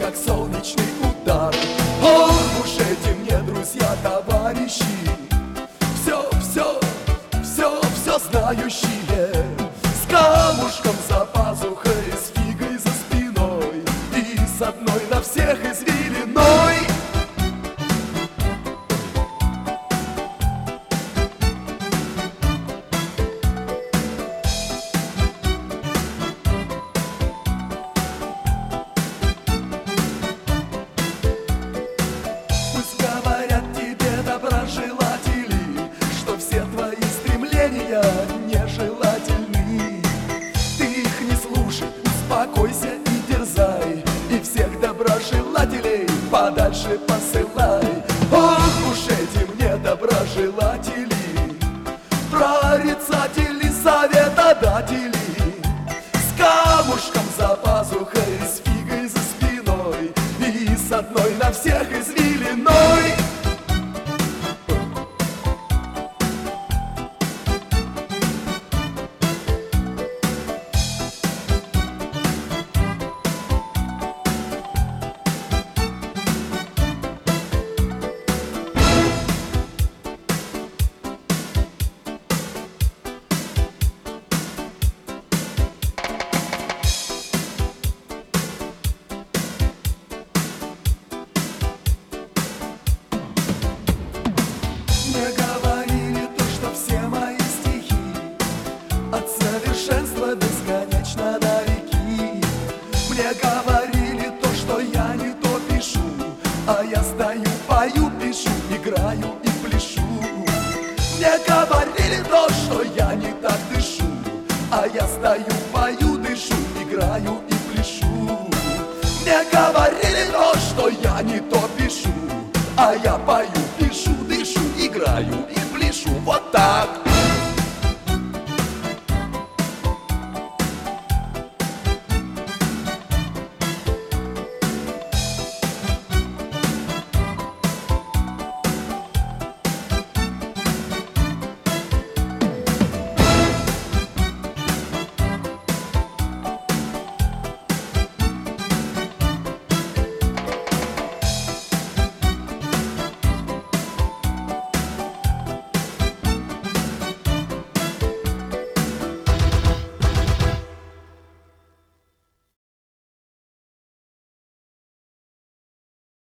как солнечный удар. Ох уж эти мне друзья, товарищи, все знающие, с камушком за пазухой, с фигой за спиной и с одной на всех извилиной. Пусть говорят тебе доброжелатели, что все твои стремления нежелательны. Ты их не слушай, успокойся и дерзай, и всех доброжелателей подальше посылай. Ох уж эти мне доброжелатели, прорицатели, советодатели, с камушком за пазухой, с фигой за спиной и с одной на всех извилиной. Мне говорили то, что все мои стихи от совершенства бесконечно далеки. Мне говорили то, что я не то пишу, а я стою, пою, пишу, играю и пляшу. Мне говорили то, что я не так дышу, а я стою, пою, дышу, играю и пляшу. Мне говорили то, что я не то пишу, а я пою, пишу, дышу, играю и пляшу. Вот так.